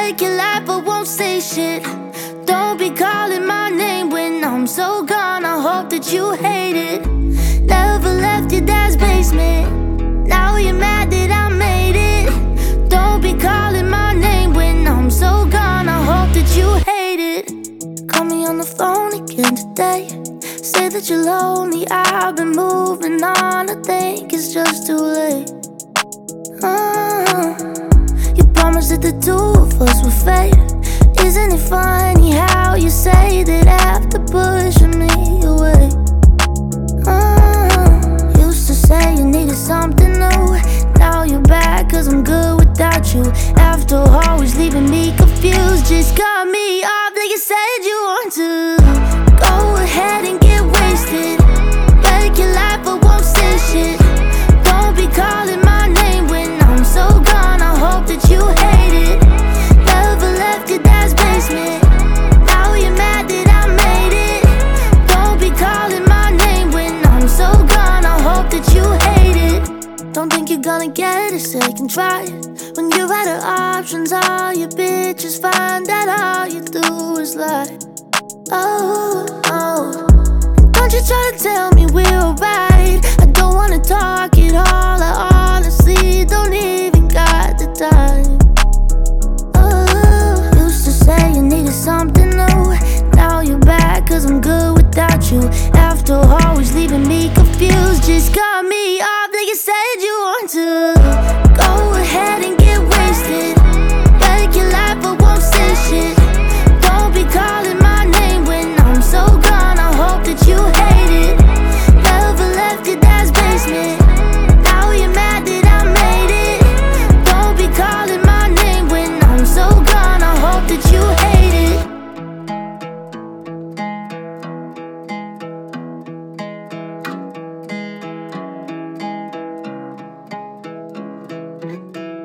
Fake your life but won't say shit. Don't be calling my name when I'm so gone. I hope that you hate it. Never left your dad's basement. Now you're mad that I made it. Don't be calling my name when I'm so gone. I hope that you hate it. Call me on the phone again today. Say that you're lonely, I've been moving on. I think it's just too late. You promised that the two of us would fade. Isn't it funny how you say that after pushing me away? Used to say you needed something new. Now you're back cause I'm good without you. After always leaving me confused, just cut me off like you said you want to. Go ahead and get wasted. Fake your life but won't say shit. Don't be calling my name when I'm so gone. I hope that you hate it. Never left your dad's basement. Now you're mad that I made it. Don't be calling my name when I'm so gone. I hope that you hate it. Don't think you're gonna get a second try. When you're out of options, all your bitches find that all you do is lie. Oh, don't you try to tell me we're